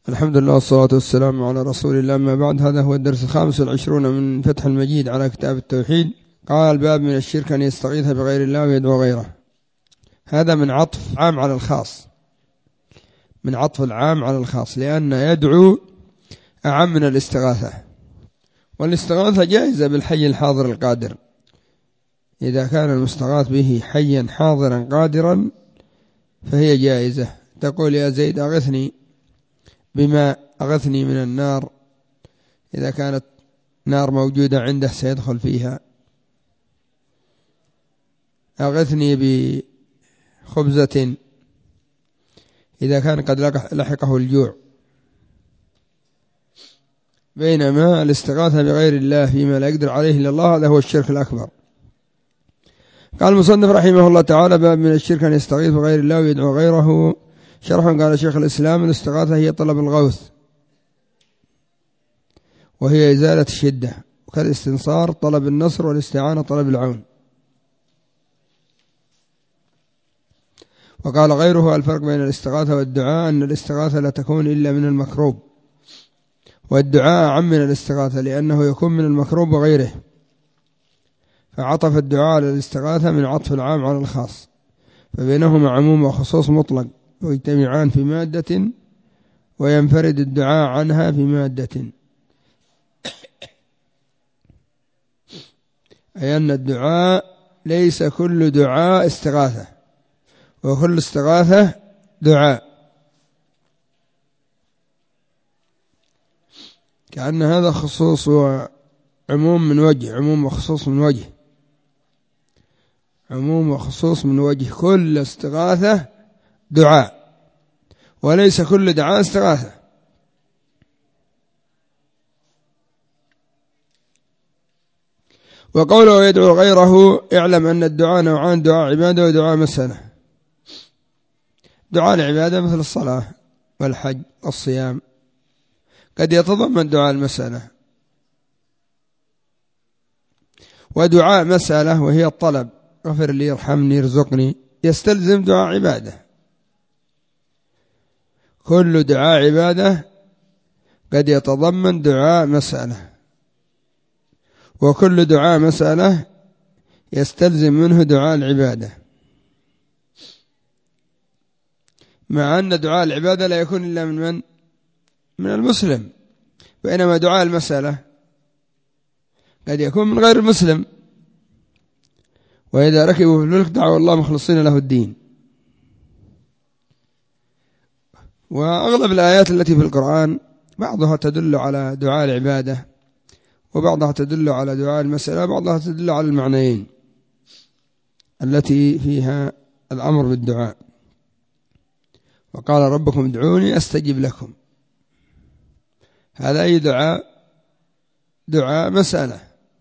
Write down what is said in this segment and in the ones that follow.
الحمد لله والصلاة والسلام على رسول الله. أما بعد، هذا هو الدرس 25 من فتح المجيد على كتاب التوحيد. قال: الباب من الشرك أن يستغيث بغير الله ويدعو غيره. هذا من عطف عام على الخاص، من عطف العام على الخاص، لأن يدعو أعم من الاستغاثة، والاستغاثة جائزة بالحي الحاضر القادر. إذا كان المستغاث به حيا حاضرا قادرا فهي جائزة. تقول: يا زيد أغثني بما أغثني من النار. إذا كانت نار موجودة عنده سيدخل فيها. أغثني بخبزة إذا كان قد لحقه الجوع. بينما الاستغاثة بغير الله فيما لا يقدر عليه إلا الله، هذا هو الشرك الأكبر. قال المصنف رحمه الله تعالى: باب من الشرك أن يستغيث بغير الله ويدعو غيره. شرح: قال شيخ الإسلام: الاستغاثة هي طلب الغوث، وهي إزالة الشدة، وكالاستنصار طلب النصر، والاستعانة طلب العون. وقال غيره: الفرق بين الاستغاثة والدعاء أن الاستغاثة لا تكون إلا من المكروب، والدعاء أعم من الاستغاثة لأنه يكون من المكروب وغيره، فعطف الدعاء على الاستغاثة من عطف العام على الخاص، فبينهما عموم وخصوص مطلق، ويجتمعان في مادة، وينفرد الدعاء عنها في مادة. أي أن الدعاء ليس كل دعاء استغاثة، وكل استغاثة دعاء، كأن هذا خصوص وعموم من وجه، عموم وخصوص من وجه، عموم وخصوص من وجه. كل استغاثة دعاء، وليس كل دعاء استغاثة. وقوله يدعو غيره: اعلم أن الدعاء نوعان: دعاء عبادة ودعاء مسألة. دعاء العبادة مثل الصلاة والحج والصيام، قد يتضمن دعاء المسألة. ودعاء مسألة وهي الطلب: اغفر لي، ارحمني، ارزقني، يستلزم دعاء عبادة. كل دعاء عبادة قد يتضمن دعاء مسألة، وكل دعاء مسألة يستلزم منه دعاء العبادة، مع أن دعاء العبادة لا يكون إلا من المسلم، بينما دعاء المسألة قد يكون من غير المسلم. وإذا ركبوا في الفلك دعوا الله مخلصين له الدين. وأغلب الآيات التي في القرآن بعضها تدل على دعاء العبادة، وبعضها تدل على دعاء المسألة، بعضها تدل على المعنيين التي فيها الأمر بالدعاء. وقال ربكم ادعوني أستجب لكم. هذا أي دعاء؟ دعاء مسألة،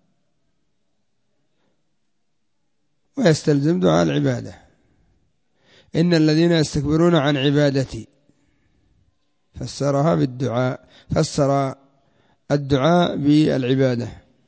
ويستلزم دعاء العبادة. إن الذين يستكبرون عن عبادتي، فسرها بالدعاء، فسر الدعاء بالعبادة.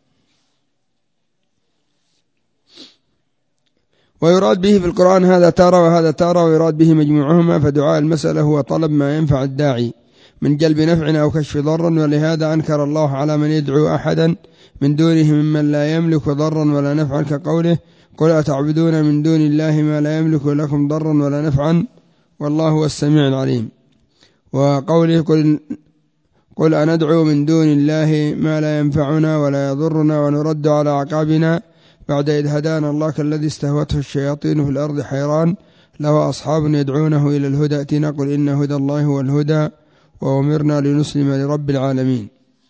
ويراد به في القرآن هذا تارة وهذا تارة، ويراد به مجموعهما. فدعاء المسألة هو طلب ما ينفع الداعي من جلب نفع أو كشف ضر، ولهذا أنكر الله على من يدعو أحدا من دونه ممن لا يملك ضرا ولا نفعا، كقوله: قل أتعبدون من دون الله ما لا يملك لكم ضرا ولا نفعا والله هو السميع العليم. وقوله: قل أندعو من دون الله ما لا ينفعنا ولا يضرنا ونرد على أعقابنا بعد إذ هدانا الله، كالذي استهوته الشياطين في الأرض حيران له أصحاب يدعونه إلى الهدى ائتنا، قل إن هدى الله هو الهدى وأمرنا لنسلم لرب العالمين.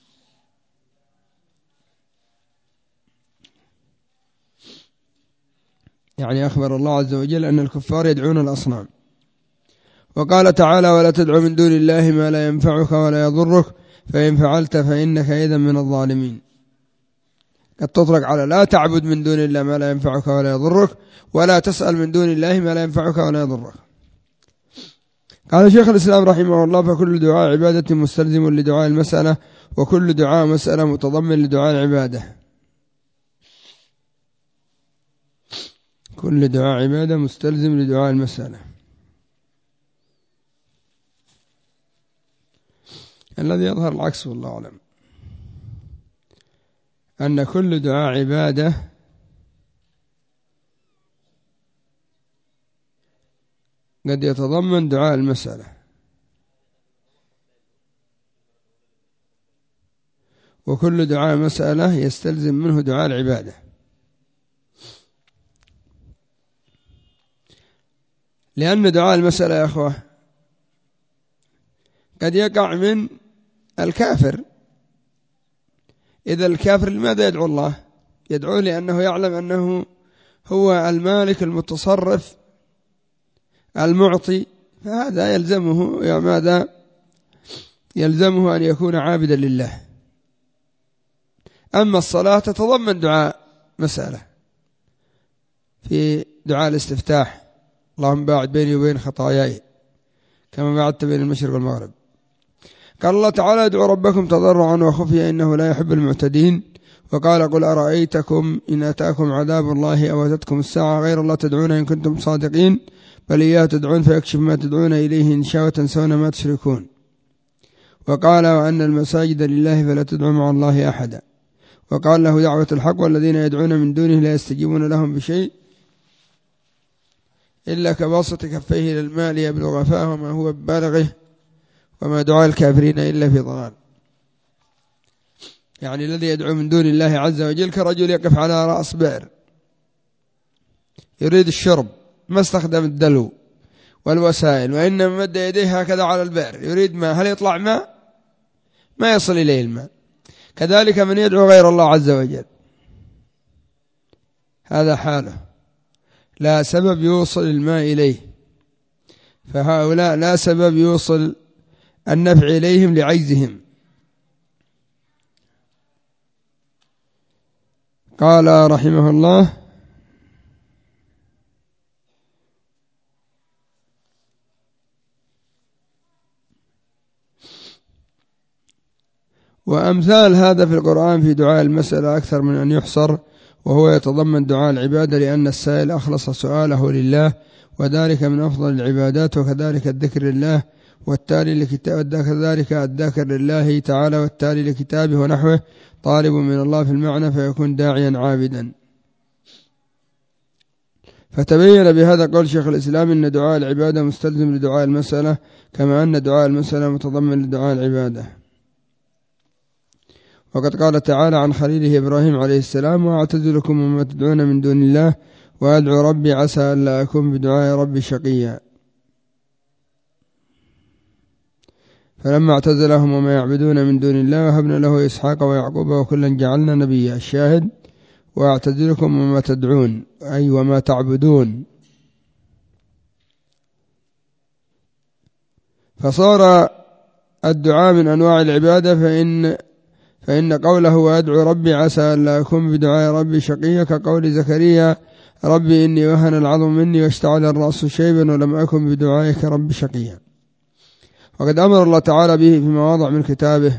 يعني أخبر الله عز وجل أن الكفار يدعون الأصنام. وقال تعالى: ولا تدع من دون الله ما لا ينفعك ولا يضرك فإن فعلت فإنك إذا من الظالمين. قد تطلق على لا تعبد من دون الله ما لا ينفعك ولا يضرك، ولا تسأل من دون الله ما لا ينفعك ولا يضرك. قال شيخ الإسلام رحمه الله: فكل دعاء عبادة مستلزم لدعاء المسألة، وكل دعاء مسألة متضمن لدعاء العبادة. كل دعاء عبادة مستلزم لدعاء المسألة. الذي يظهر العكس والله أعلم، أن كل دعاء عبادة قد يتضمن دعاء المسألة، وكل دعاء مسألة يستلزم منه دعاء العبادة، لأن دعاء المسألة يا أخوة قد يقع من الكافر. إذا الكافر لماذا يدعو الله؟ يدعوه لأنه يعلم أنه هو المالك المتصرف المعطي، فهذا يلزمه ماذا؟ يلزمه أن يكون عابدا لله. أما الصلاة تتضمن دعاء مسألة في دعاء الاستفتاح: اللهم باعد بيني وبين خطاياي كما باعدت بين المشرق والمغرب. قال الله تعالى: ادعوا ربكم تضرعا وخفيا إنه لا يحب المعتدين. وقال: قل أرأيتكم إن أتاكم عذاب الله أو أتتكم الساعة غير الله تدعون إن كنتم صادقين بل إياه تدعون فيكشف ما تدعون إليه إن شاء وتنسون ما تشركون. وقال: وأن المساجد لله فلا تدعوا مع الله أحدا. وقال له دعوة الحق والذين يدعون من دونه لا يستجيبون لهم بشيء إلا كباسط كفيه إلى الماء ليبلغ فاه وما هو ببالغه وما دعاء الكافرين إلا في ضلال. يعني الذي يدعو من دون الله عز وجل كرجل يقف على رأس بئر يريد الشرب، ما استخدم الدلو والوسائل، وإنما مد يديه هكذا على البئر يريد ماء، هل يطلع ماء؟ ما يصل إليه الماء. كذلك من يدعو غير الله عز وجل هذا حاله، لا سبب يوصل الماء إليه، فهؤلاء لا سبب يوصل النفع إليهم لعجزهم. قال رحمه الله: وأمثال هذا في القرآن في دعاء المسألة أكثر من أن يحصر، وهو يتضمن دعاء العبادة لأن السائل أخلص سؤاله لله، وذلك من أفضل العبادات، وكذلك الذكر لله والتالي كذلك الذاكر لله تعالى والتالي لكتابه ونحوه طالب من الله في المعنى فيكون داعيا عابدا. فتبين بهذا قول شيخ الإسلام إن دعاء العبادة مستلزم لدعاء المسألة، كما أن دعاء المسألة متضمن لدعاء العبادة. وقد قال تعالى عن خليله إبراهيم عليه السلام: وأعتزلكم وما تدعون من دون الله وأدعو ربي عسى ألا أكون بدعاء ربي شقيا. فلما اعتزلهم وما يعبدون من دون الله وهبنا له إسحاق ويعقوب وكلا جعلنا نبيا. الشاهد: وأعتزلكم وما تدعون أي وما تعبدون. فصار الدعاء من أنواع العبادة، فإن قوله وأدعو ربي عسى ألا أكون بدعاء ربي شقيا كقول زكريا: ربي إني وهن العظم مني واشتعل الرأس شيبا ولم أكن بدعائك ربي شقيا. وقد أمر الله تعالى به في مواضع من كتابه،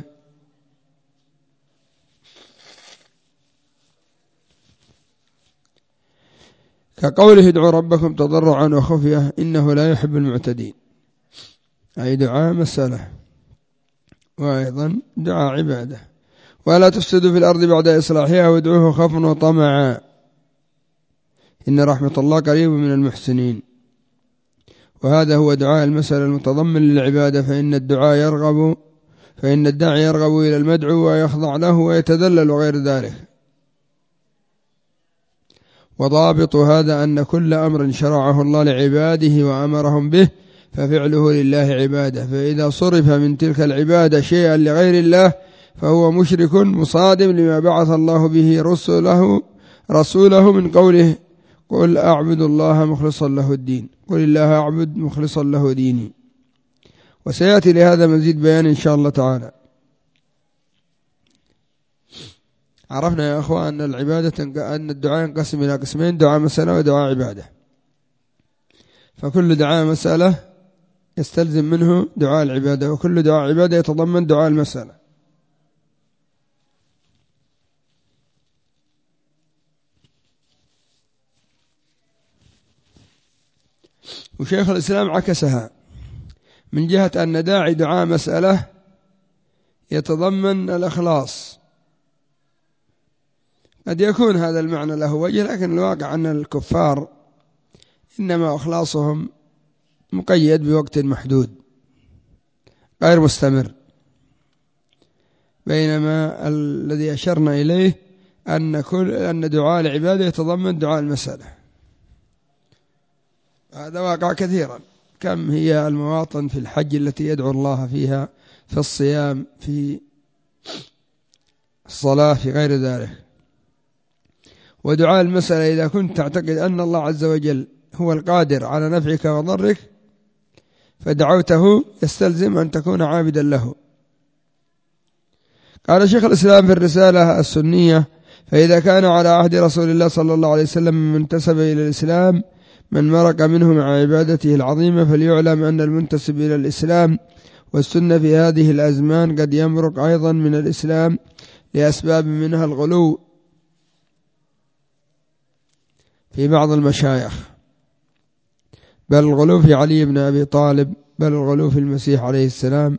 كقوله: ادعوا ربكم تضرعا وخفية إنه لا يحب المعتدين، أي دعاء مسألة، وأيضا دعاء عبادة. ولا تفسدوا في الأرض بعد إصلاحها وادعوه خوفا وطمعا إن رحمة الله قريب من المحسنين. وهذا هو دعاء المسألة المتضمن للعبادة، فإن الداعي يرغب إلى المدعو ويخضع له ويتذلل وغير ذلك. وضابط هذا أن كل أمر شرعه الله لعباده وأمرهم به ففعله لله عبادة، فإذا صرف من تلك العبادة شيئا لغير الله فهو مشرك مصادم لما بعث الله به رسوله من قوله: قل أعبد الله مخلصا له الدين، قل الله أعبد مخلصا له ديني. وسيأتي لهذا مزيد بيان إن شاء الله تعالى. عرفنا يا أخوان أن الدعاء ينقسم إلى قسمين: دعاء مسألة ودعاء عبادة. فكل دعاء مسألة يستلزم منه دعاء العبادة، وكل دعاء عبادة يتضمن دعاء المسألة. وشيخ الإسلام عكسها من جهة أن داعي دعاء مسألة يتضمن الإخلاص. قد يكون هذا المعنى له وجه، لكن الواقع أن الكفار إنما إخلاصهم مقيد بوقت محدود غير مستمر، بينما الذي أشرنا إليه أن دعاء العبادة يتضمن دعاء المسألة. هذا واقع كثيرا. كم هي المواطن في الحج التي يدعو الله فيها، في الصيام، في الصلاة، في غير ذلك. ودعاء المسألة إذا كنت تعتقد أن الله عز وجل هو القادر على نفعك وضرك فدعوته يستلزم أن تكون عابدا له. قال شيخ الإسلام في الرسالة السنية: فإذا كان على عهد رسول الله صلى الله عليه وسلم من انتسب إلى الإسلام من مرق منه مع عبادته العظيمة، فليعلم أن المنتسب إلى الإسلام والسنة في هذه الأزمان قد يمرق أيضا من الإسلام لأسباب منها الغلو في بعض المشايخ، بل الغلو في علي بن أبي طالب، بل الغلو في المسيح عليه السلام.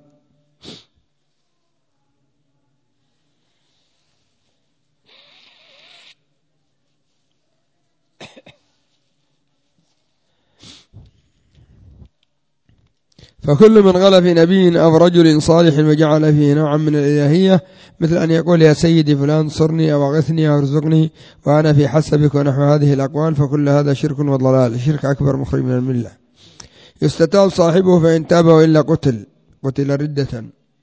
فكل من غلا في نبي أو رجل صالح وجعل فيه نوعا من الإلهية، مثل أن يقول يا سيدي فلان صرني أو أغثني أو ارزقني وأنا في حسبك ونحو هذه الأقوال، فكل هذا شرك وضلال، شرك أكبر مخرج من الملة، يستتاب صاحبه فإن تاب وإلا قتل ردة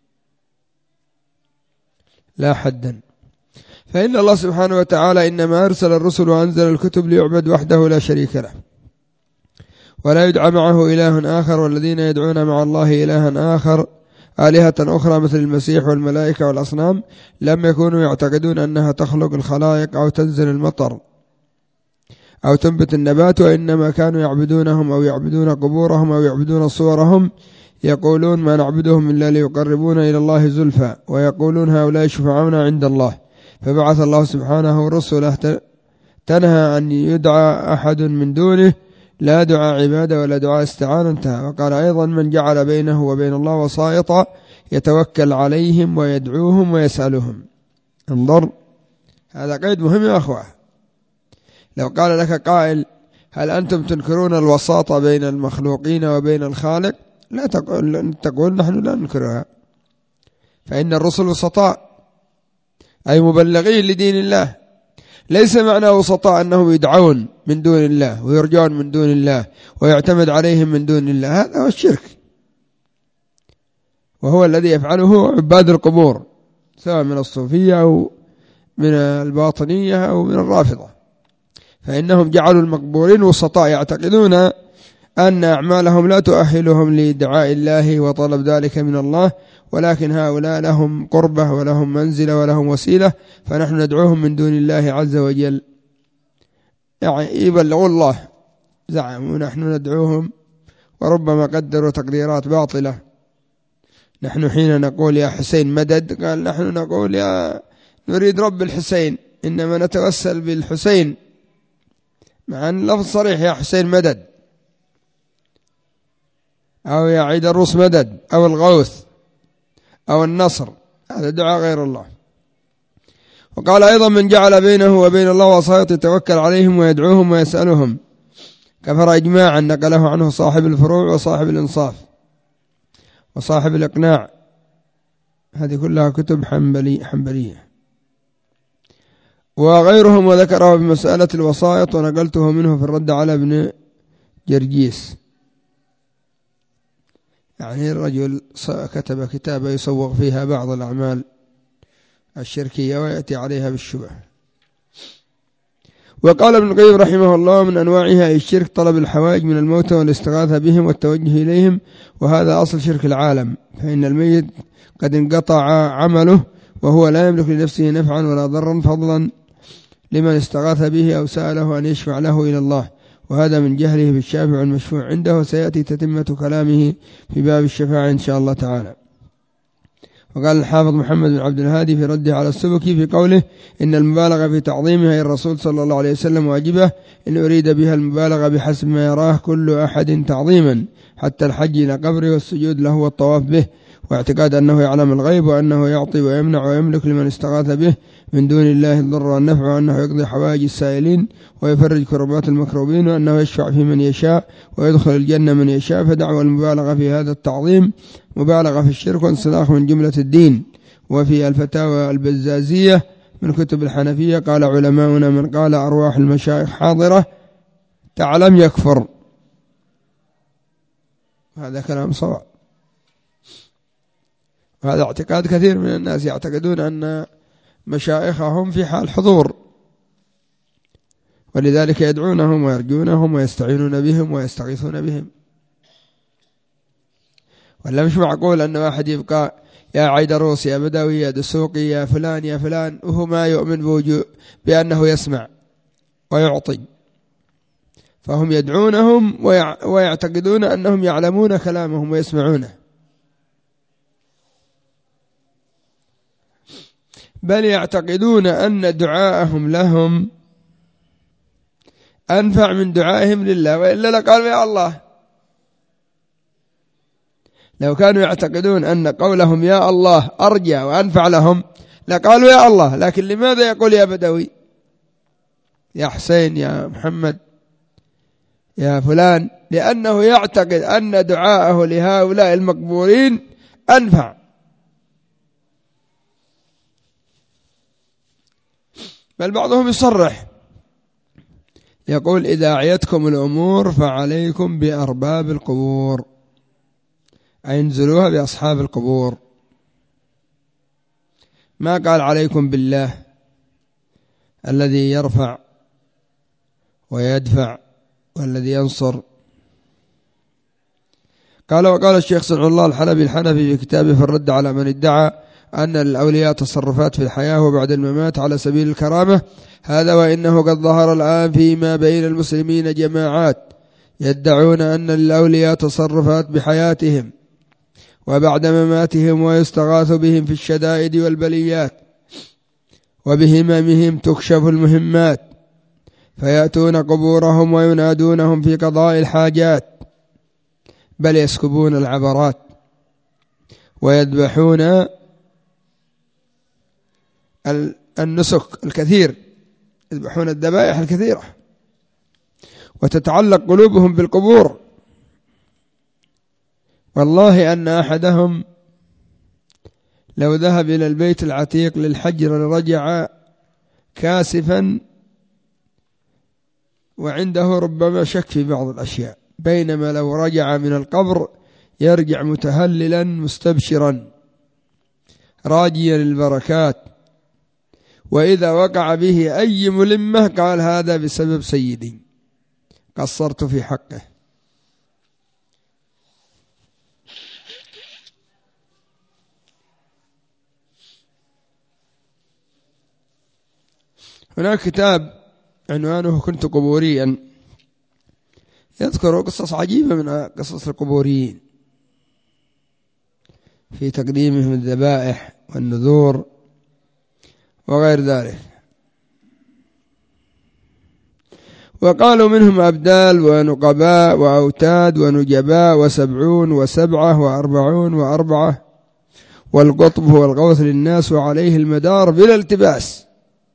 لا حدا. فإن الله سبحانه وتعالى إنما أرسل الرسل وأنزل الكتب ليعبد وحده لا شريك له ولا يدعى معه إله آخر، والذين يدعون مع الله إلها آخر آلهة أخرى مثل المسيح والملائكة والأصنام لم يكونوا يعتقدون أنها تخلق الخلائق أو تنزل المطر أو تنبت النبات، وإنما كانوا يعبدونهم أو يعبدون قبورهم أو يعبدون صورهم، يقولون ما نعبدهم إلا ليقربونا إلى الله زلفى، ويقولون هؤلاء شفعاؤنا عند الله. فبعث الله سبحانه رسله تنهى أن يدعى أحد من دونه، لا دعاء عبادة ولا دعاء استعانة، انتهى. وقال أيضا من جعل بينه وبين الله وسائطا يتوكل عليهم ويدعوهم ويسألهم. انظر، هذا قيد مهم يا أخوة. لو قال لك قائل هل أنتم تنكرون الوساطة بين المخلوقين وبين الخالق؟ لا تقول نحن لا ننكرها، فإن الرسل وسطاء أي مبلغين لدين الله، ليس معنى وسطاء أنهم يدعون من دون الله ويرجون من دون الله ويعتمد عليهم من دون الله، هذا هو الشرك، وهو الذي يفعله عباد القبور سواء من الصوفية أو من الباطنية أو من الرافضة، فإنهم جعلوا المقبورين وسطاء، يعتقدون أن أعمالهم لا تؤهلهم لدعاء الله وطلب ذلك من الله، ولكن هؤلاء لهم قربة ولهم منزلة ولهم وسيلة، فنحن ندعوهم من دون الله عز وجل، يعني يبلغوا الله، زعموا نحن ندعوهم، وربما قدروا تقديرات باطلة. نحن حين نقول يا حسين مدد، قال نحن نقول يا نريد رب الحسين، إنما نتوسل بالحسين، مع أن اللفظ صريح يا حسين مدد، أو يا عيد الروس مدد، أو الغوث أو النصر، هذا دعاء غير الله. وقال أيضا من جعل بينه وبين الله وسائط يتوكل عليهم ويدعوهم ويسألهم، كفر إجماعا نقله عنه صاحب الفروع وصاحب الإنصاف وصاحب الإقناع، هذه كلها كتب حنبلية وغيرهم، وذكره بمسألة الوسائط ونقلته منه في الرد على ابن جرجيس. يعني الرجل كتب كتابة يسوغ فيها بعض الأعمال الشركية ويأتي عليها بالشبه. وقال ابن القيم رحمه الله من أنواعها الشرك طلب الحوائج من الموتى والاستغاثة بهم والتوجه إليهم، وهذا أصل شرك العالم، فإن الميت قد انقطع عمله وهو لا يملك لنفسه نفعا ولا ضرا، فضلا لمن استغاث به أو سأله أن يشفع له إلى الله، وهذا من جهله بالشافع والمشفوع عنده، وسيأتي تتمة كلامه في باب الشفاعة إن شاء الله تعالى. وقال الحافظ محمد بن عبد الهادي في رده على السبكي في قوله إن المبالغة في تعظيمها الرسول صلى الله عليه وسلم واجبة، إن أريد بها المبالغة بحسب ما يراه كل أحد تعظيما، حتى الحج إلى قبره والسجود له والطواف به واعتقاد أنه يعلم الغيب وأنه يعطي ويمنع ويملك لمن استغاث به من دون الله الضر والنفع، وأنه يقضي حوائج السائلين ويفرج كربات المكروبين، وأنه يشفع في من يشاء ويدخل الجنة من يشاء. فدعوى المبالغة في هذا التعظيم مبالغة في الشرك وانسلاخ من جملة الدين. وفي الفتاوى البزازية من كتب الحنفية قال علماؤنا: من قال أرواح المشايخ حاضرة تعلم يكفر. هذا كلام صواب. هذا اعتقاد كثير من الناس، يعتقدون أن مشايخهم في حال حضور، ولذلك يدعونهم ويرجونهم ويستعينون بهم ويستغيثون بهم. ولا مش معقول أن واحد يبقى يا عيدروس يا بدوي يا دسوقي يا فلان يا فلان وهو ما يؤمن بأنه يسمع ويعطي، فهم يدعونهم ويعتقدون أنهم يعلمون كلامهم ويسمعونه، بل يعتقدون أن دعاءهم لهم أنفع من دعائهم لله، وإلا لقالوا يا الله. لو كانوا يعتقدون أن قولهم يا الله أرجى وأنفع لهم لقالوا يا الله، لكن لماذا يقول يا بدوي يا حسين يا محمد يا فلان؟ لأنه يعتقد أن دعاءه لهؤلاء المقبورين أنفع. بل بعضهم يصرح يقول: إذا أعيتكم الأمور فعليكم بأرباب القبور، أي انزلوها بأصحاب القبور. ما قال عليكم بالله الذي يرفع ويدفع والذي ينصر. وقال الشيخ سمع الله الحلبي الحنفي في كتابه في الرد على من ادعى أن للأولياء تصرفات في الحياة وبعد الممات على سبيل الكرامة: هذا وإنه قد ظهر الآن فيما بين المسلمين جماعات يدعون أن للأولياء تصرفات بحياتهم وبعد مماتهم، ويستغاث بهم في الشدائد والبليات، وبهممهم تكشف المهمات، فيأتون قبورهم وينادونهم في قضاء الحاجات، بل يسكبون العبرات ويذبحون النسك الكثير، يذبحون الذبائح الكثيرة، وتتعلق قلوبهم بالقبور. والله أن أحدهم لو ذهب إلى البيت العتيق للحج لرجع كاسفا وعنده ربما شك في بعض الأشياء، بينما لو رجع من القبر يرجع متهللا مستبشرا راجيا البركات، وإذا وقع به أي ملمة قال: هذا بسبب سيدي قصرت في حقه. هناك كتاب عنوانه كنت قبوريا، يذكر قصص عجيبة من قصص القبوريين في تقديمهم الذبائح والنذور وغير ذلك. وقالوا منهم أبدال ونقباء وأوتاد ونجباء وسبعون وسبعة وأربعون وأربعة، والقطب هو الغوث للناس وعليه المدار بلا التباس.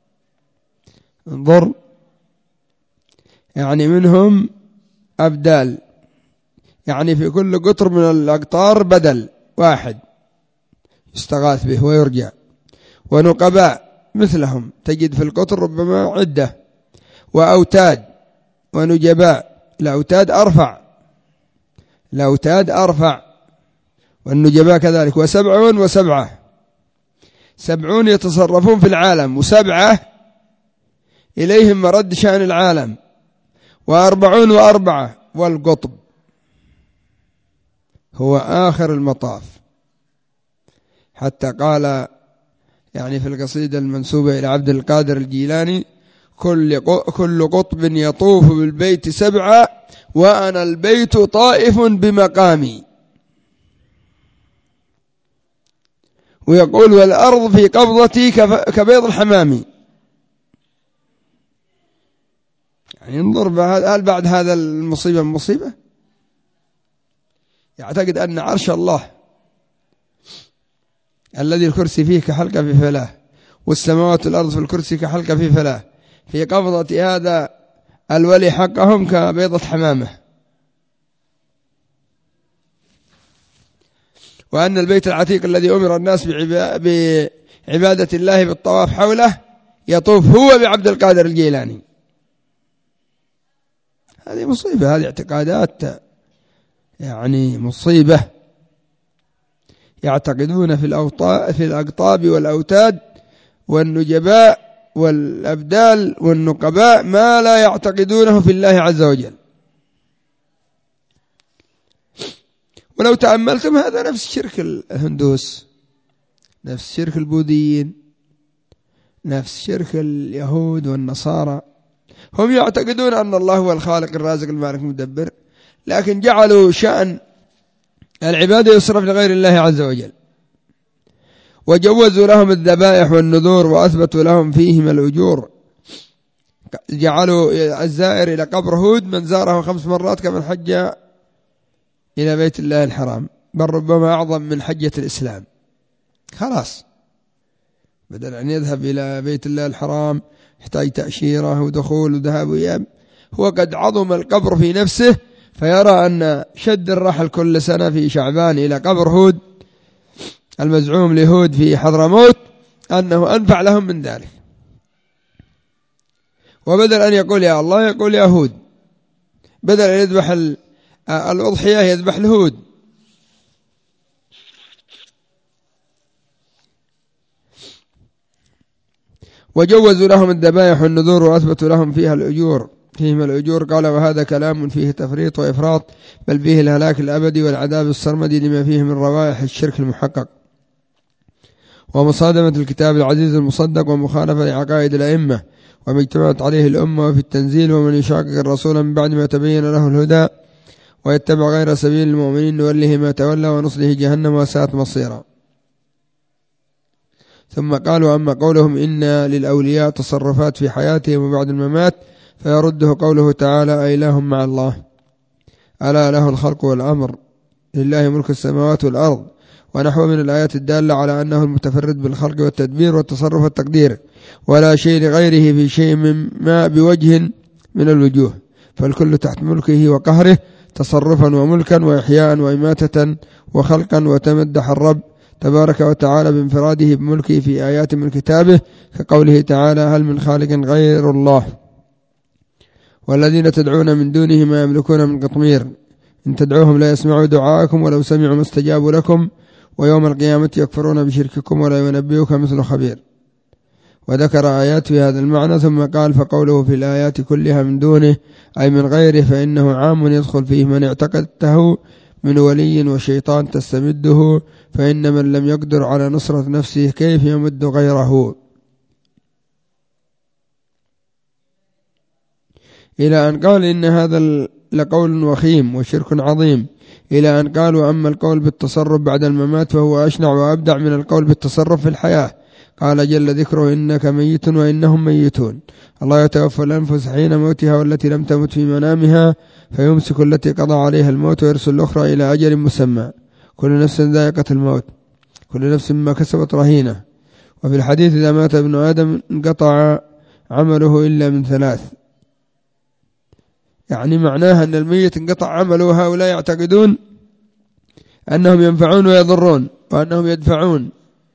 انظر، يعني منهم أبدال، يعني في كل قطر من الأقطار بدل واحد يستغاث به ويرجع. ونقباء مثلهم تجد في القطر ربما عدة. وأوتاد ونجباء، الأوتاد أرفع والنجباء كذلك. وسبعون وسبعة، 70 يتصرفون في العالم، و7 إليهم مرد شأن العالم. 40 و4، والقطب هو آخر المطاف. حتى قال يعني في القصيدة المنسوبة إلى عبد القادر الجيلاني: كل قطب يطوف بالبيت 7، وأنا البيت طائف بمقامي. ويقول: والأرض في قبضتي كبيض الحمام. يعني انظر، هل بعد هذا المصيبة؟ يعتقد أن عرش الله الذي الكرسي فيه كحلقة في فلاة، والسماوات والأرض في الكرسي كحلقة في فلاة، في قبضة هذا الولي حقهم كبيضة حمامة. وأن البيت العتيق الذي أمر الناس بعبادة الله بالطواف حوله يطوف هو بعبد القادر الجيلاني. هذه مصيبة، هذه اعتقادات يعني مصيبة. يعتقدون في الأقطاب والأوتاد والنجباء والأبدال والنقباء ما لا يعتقدونه في الله عز وجل. ولو تأملتم هذا نفس شرك الهندوس، نفس شرك البوذيين، نفس شرك اليهود والنصارى. هم يعتقدون أن الله هو الخالق الرازق المالك المدبر، لكن جعلوا شأن العبادة يصرف لغير الله عز وجل، وجوزوا لهم الذبائح والنذور وأثبتوا لهم فيهم الأجور. جعلوا الزائر إلى قبر هود من زاره 5 مرات كمن حج إلى بيت الله الحرام، بل ربما أعظم من حجة الإسلام. خلاص، بدل أن يذهب إلى بيت الله الحرام يحتاج تأشيرة ودخول وذهاب وإياب، هو قد عظم القبر في نفسه، فيرى أن شد الرحل كل سنة في شعبان إلى قبر هود المزعوم لهود في حضرموت أنه أنفع لهم من ذلك. وبدل أن يقول يا الله يقول يا هود، بدل أن يذبح الأضحية يذبح الهود. وجوزوا لهم الذبائح والنذور وأثبتوا لهم فيهم الأجور. قال وهذا كلام فيه تفريط وإفراط، بل فيه الهلاك الأبدي والعذاب السرمدي لما فيه من روائح الشرك المحقق ومصادمة الكتاب العزيز المصدق ومخالفة لعقائد الأئمة وما اجتمعت عليه الأمة في التنزيل. ومن يشاقق الرسول من بعد ما تبين له الهدى ويتبع غير سبيل المؤمنين نوله ما تولى ونصله جهنم وساءت مصيرا. ثم قالوا أما قولهم إن للأولياء تصرفات في حياتهم وبعد الممات، فيرده قوله تعالى أإله مع الله، ألا له الخلق والأمر، لله ملك السماوات والأرض، ونحو من الآيات الدالة على أنه المتفرد بالخلق والتدبير والتصرف والتقدير، ولا شيء لغيره في شيء ما بوجه من الوجوه، فالكل تحت ملكه وقهره تصرفا وملكا وإحياء وإماتة وخلقا. وتمدح الرب تبارك وتعالى بانفراده بملكه في آيات من كتابه كقوله تعالى هل من خالق غير الله والذين تدعون من دونه ما يملكون من قطمير إن تدعوهم لا يسمعوا دعاءكم ولو سمعوا ما استجابوا لكم ويوم القيامة يكفرون بشرككم ولا ينبئك مثل خبير. وذكر آيات في هذا المعنى ثم قال فقوله في الآيات كلها من دونه أي من غيره فإنه عام يدخل فيه من اعتقدته من ولي وشيطان تستمده، فإن من لم يقدر على نصرة نفسه كيف يمد غيره. إلى أن قال إن هذا لقول وخيم وشرك عظيم، إلى أن قالوا أما القول بالتصرف بعد الممات فهو أشنع وأبدع من القول بالتصرف في الحياة. قال جل ذكره إنك ميت وإنهم ميتون، الله يتوفى الأنفس حين موتها والتي لم تمت في منامها فيمسك التي قضى عليها الموت ويرسل الأخرى إلى أجل مسمى، كل نفس ذائقة الموت، كل نفس ما كسبت رهينة. وفي الحديث إذا مات ابن آدم انقطع عمله إلا من 3، يعني معناها أن الميت انقطع عمله. هؤلاء يعتقدون أنهم ينفعون ويضرون وأنهم يدفعون،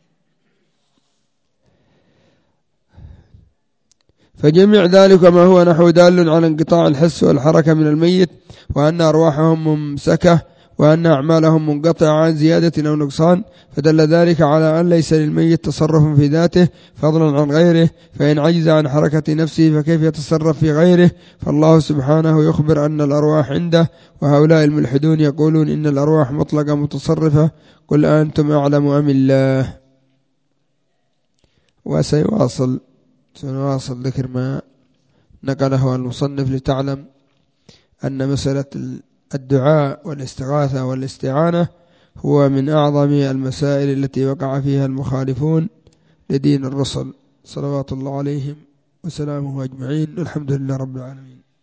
فجميع ذلك ما هو نحو دال على انقطاع الحس والحركة من الميت، وأن أرواحهم ممسكة وأن أعمالهم منقطعة عن زيادة أو نقصان، فدل ذلك على أن ليس للميت تصرف في ذاته فضلا عن غيره، فإن عجز عن حركة نفسه فكيف يتصرف في غيره؟ فالله سبحانه يخبر أن الأرواح عنده، وهؤلاء الملحدون يقولون إن الأرواح مطلقة متصرفة، قل أنتم أعلم أم الله. سنواصل ذكر ما نقله المصنف لتعلم أن مسألة الدعاء والاستغاثة والاستعانة هو من أعظم المسائل التي وقع فيها المخالفون لدين الرسل صلوات الله عليهم وسلامه أجمعين، والحمد لله رب العالمين.